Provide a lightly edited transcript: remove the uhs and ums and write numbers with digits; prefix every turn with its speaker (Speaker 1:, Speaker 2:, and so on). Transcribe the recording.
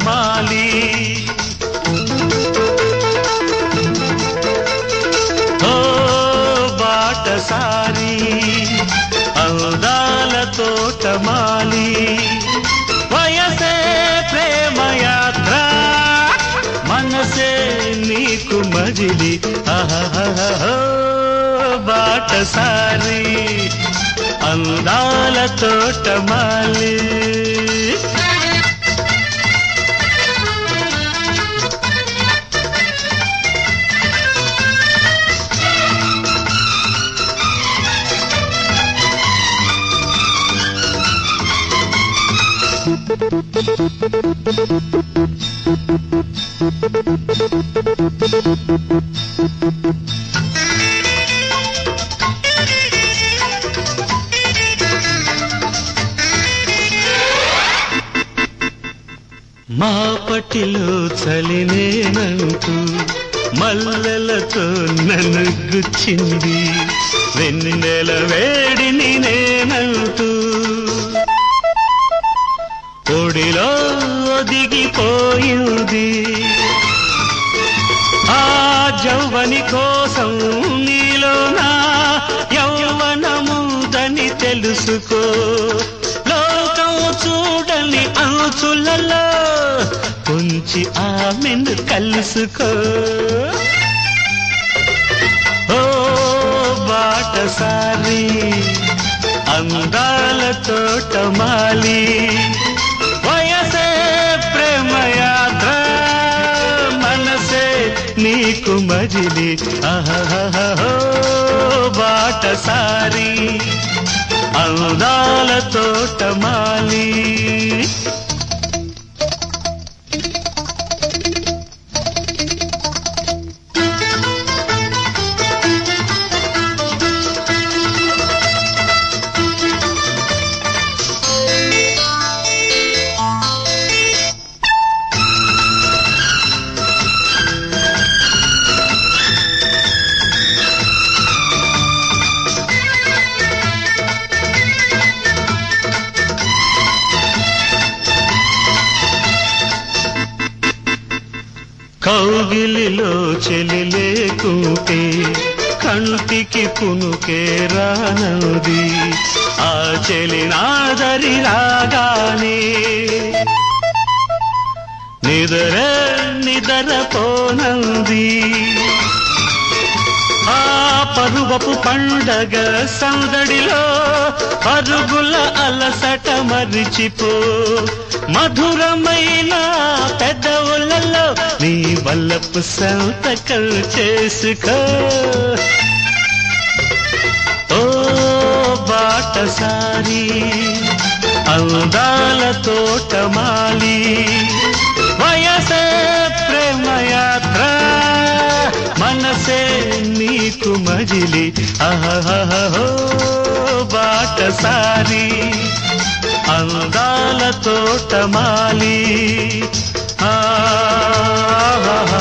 Speaker 1: తోటమాలి ఓ బాటసారి అందాల తోటమాలి వయసే ప్రేమయాత్ర మనసే నీకు మజిలి ఆహా బాటసారి అందాల తోటమాలి మా పటిలో చలినేనంటూ మల్లెలతో నన్ను గుచ్చింది వెన్నెల వేడిని నేనంటూ ఒడిలో ఒదిగిపోయింది ఆ జౌవని కోసం నీలో నా యౌవనముదని తెలుసుకో లోకం చూడని అంచులలో కొంచి ఆమెను కలుసుకో ఓ బాటసారి అందాల తోటమాలి వయసే ప్రేమయాత్ర మనసే నీకు మజిలి ఆహా బాటసారి అందాల తోటమాలి కౌగిలిలో చెలి లేకుంటే కంటికి కునుకే రానది ఆ చెలి నాదరి రాగానే నిదరపోనంది ఆ పరువపు పండగ సందడిలో పరుగుల అలసట మరిచిపో మధురమైన పెదవులలో నీ వల్లపు సంతకం చేసుకో ఓ బాటసారి అందాల తోటమాలి వయసే ప్రేమయాత్ర మనసే నీకు మజిలి ఆహా బాటసారి అందాల తోటమాలి ఆహా